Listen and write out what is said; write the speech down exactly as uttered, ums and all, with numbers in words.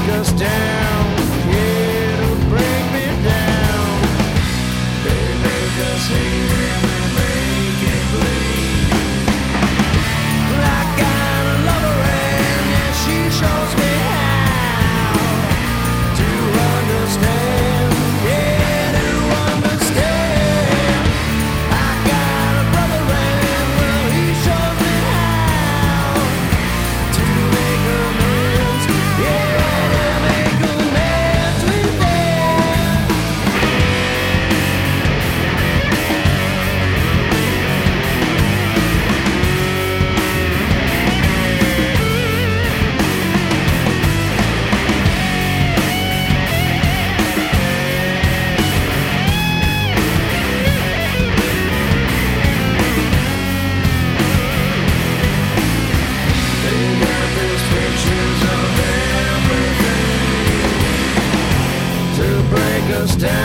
break us down, yeah, to break me down. They make us hate and they make it bleed. I got a lover and yeah, she shows me how to understand, yeah, to understand. I got a brother and well, he shows me how to make amends, yeah, to make amends with them. They got these pictures of everything to break us down.